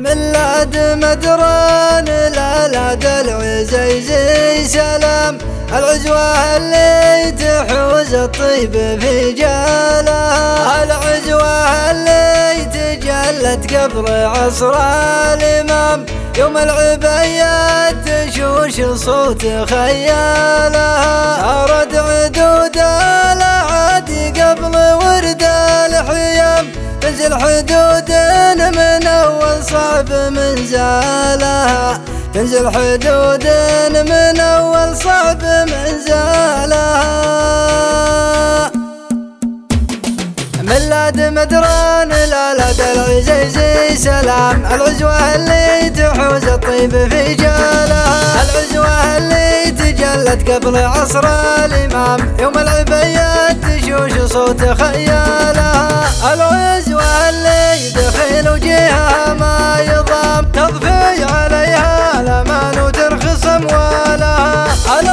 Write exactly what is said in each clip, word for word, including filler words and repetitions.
ميلاد مدران الألاد العزيزي سلام، العزوة اللي تحوز الطيب في جالها، العزوة اللي تجلت قبل عصر الإمام، يوم العبيات تشوش صوت خيالها، أرد عدود الأعادي قبل ورد الحيام، تنزل حدود من أول صعب منزالها، تنزل حدود من أول صعب منزالها. ميلاد مدران الألاد العزيزي سلام، العزوة اللي تحوز الطيب في جالها، العزوة اللي تجلت قبل عصر الإمام، يوم العبيات تشوش صوت خيالها، العزوة اللي دخل وجهها ما يضام، تضفي عليها الأمان وترخص أموالها،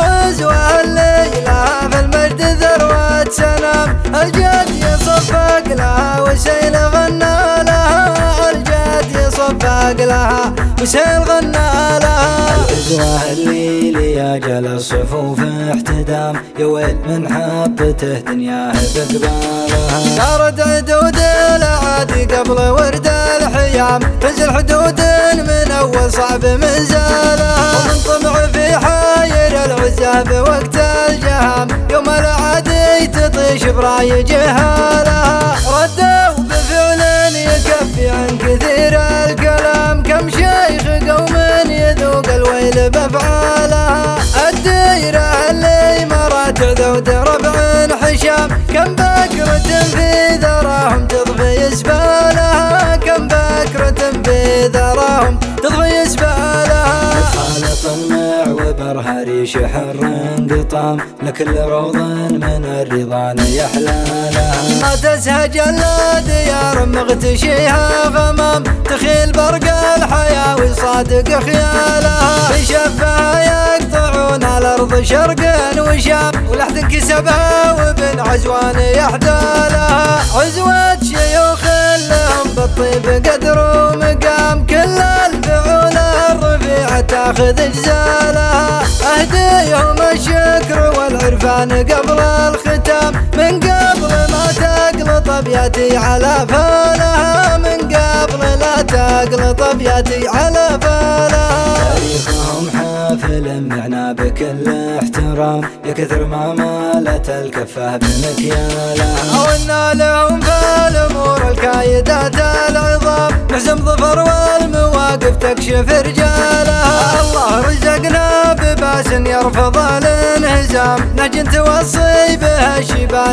العزوة اللي لها في المجد ذروة سلام، الجاد يصفق لها وسيل غنى لها، الجاد يصفق لها وسيل غنى لها، العزوة اللي لياجل الصفوف احتدام، يا ويل من حبته دنياه بقبالها، ترد عدود الأعادي قبل ورد الحيام، تنزل حدود من أول صعب منزالها، ومن طمع في حاير العزة بوقت الجهام، يوم الأعادي تطيش براي جهالها، ردوا بفعل يكفي عن كثير الكلام، كم شيخ قوم يذوق الويل بأفعالها، الديرة اللي مرت ذود ربع حشام، كم بكرة في ذراهم تضفي زبالها، كم بكرة في ذراهم تضفي زبالها، خالط المع وبرها ريش حر انقطام، لكل روض من الرضان يحلالها، ما تسهج الا ديار مغتشيها غمام، تخيل برق الحياة ويصادق خيالها، بشفها يقطعون الارض شرق وشام، ولحد انكسبها وابن عزوان يحدالها، عزوة شيوخ لهم بالطيب قدر ومقام، كل الفعول الرفيعة تاخذ اجزالها، اهديهم الشكر والعرفان قبل الختام، من قبل ما تقلط ابياتي على فالها، من قبل لا تقلط ابياتي على فالها، تاريخهم حافل معنا بكل احترام، يا كثر ما مالت الكفة بمكيالها، وإنا لهم في الأمور الكايدات العظام، نحزم ظفر والمواقف تكشف رجالها، الله رزقنا بباس يرفض الانهزام، نهج توصي بها الشيبان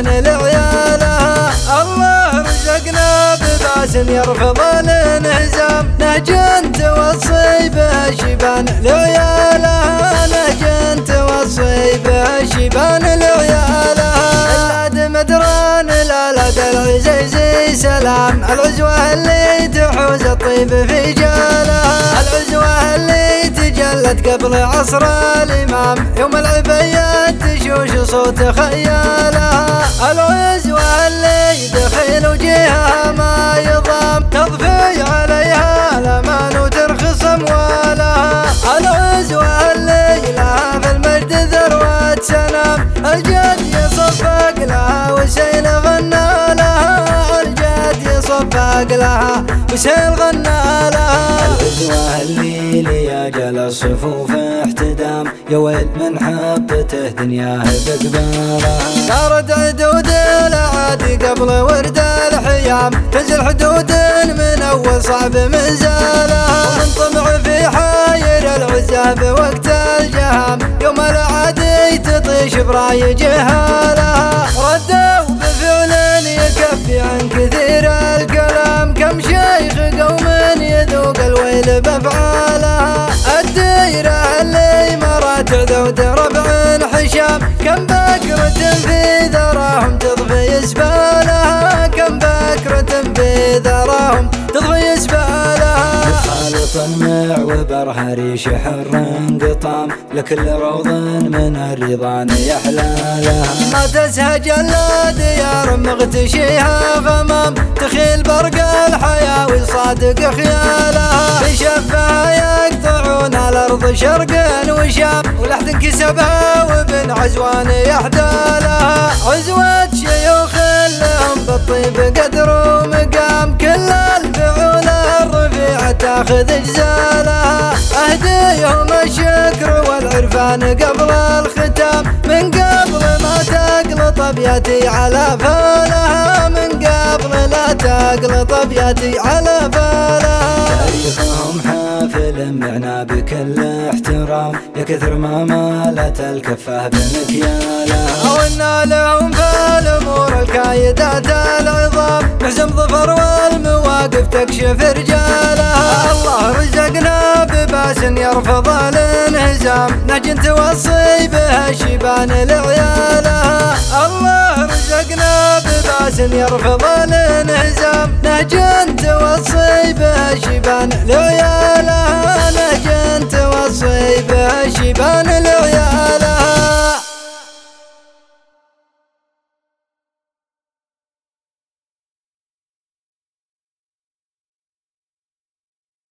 لعيالها، الله رزقنا بباس يرفض الانهزام، نهج توصي بها الشيبان لعيالها، نهج توصي بها الشيبان لعيالها، ميلاد مدران الألاد العزيزي سلام، العزوة اللي تحوز الطيب في جالها، العزوة اللي تجلت قبل عصر الإمام، يوم العبيات تشوش صوت خيالها، العزوة اللي دخل وجهها ما يضام، تضفي عليها الأمان وترخص أموالها، العزوة اللي لها في المجد ذروة سلام، الجاد يصفق لها وسيل غنى لها، الجاد يصفق لها وسيل غنى لها، العزوة اللي لياجل الصفوف احتدام، يا ويل من حبته دنياه بقبالها، ترد عدود الأعادي قبل ورد الحيام، تنزل حدود من أول صعب منزالها، ومن طمع في حاير العزة بوقت الجهام، يوم الأعادي تطيش براي جهالها، ردوا بفعل يكفي عن كثير الكلام، كم شيخ قوم يذوق الويل بأفعالها، الديرة اللي مرت ذود ربع حشام، كم بكرة في ذراهم تضفي زبالها، كم بكرة في ذراهم تضفي زبالها، خالط المع وبرها ريش حر انقطام، لكل روض من الرضان يحلالها، ما تسهج الا ديار مغتشيها غمام، تخيل برق الحياة ويصادق خيالها، وسط شرق وشام، ولحد كسبها وابن عزوان يحدالها. عزوة شيوخ لهم بالطيب قدر ومقام، كل الفعول الرفيعة تاخذ اجزالها. اهديهم الشكر والعرفان قبل الختام، من قبل ما تقلط ابياتي على فالها، من قبل لا تقلط ابياتي على فالها. تاريخهم حافل معنا بكل احترام، يا كثر ما مالت الكفه بمكيالها. عونا لهم في الامور الكايدات العظام، نحزم ظفر والمواقف تكشف رجالها. الله رزقنا بباس يرفض الانهزام، نهج توصي بها الشيبان لعيالها. الله رزقنا بباس يرفض الانهزام،